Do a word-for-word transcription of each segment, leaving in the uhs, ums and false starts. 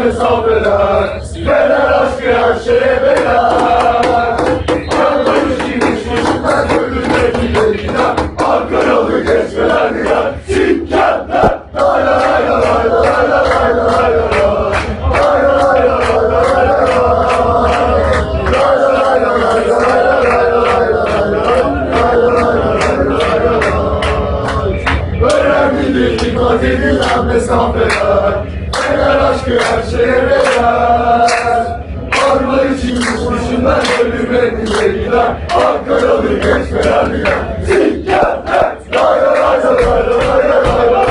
mesafeler, Fener aşkı her şeye beler. Anlayışıymış kuşlar, gönlüne bile gider, Ankaralı geçmeler gider, Sikkerler. Lay lay lay lay lay lay lay lay lay. Dikkat edilen mesafeler, Fener aşkı her şeye beler. Arma için düşünler, ölüme bile gider, Ankaralı geçmeler gider, Sikkerler. Lay lay lay lay lay lay lay.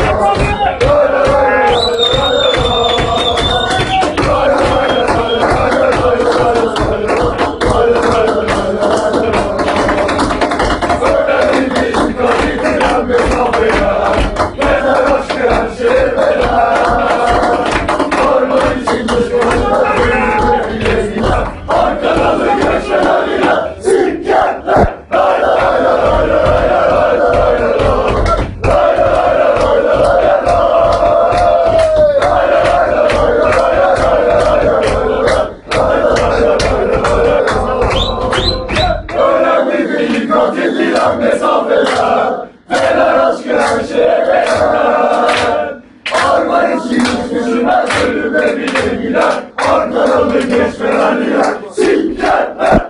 Mesafeler, Fener aşkı her şeye beler. Arma için düşünmez, ölüme bile gider, Ankaralı geçmeler gider, Sikkerler.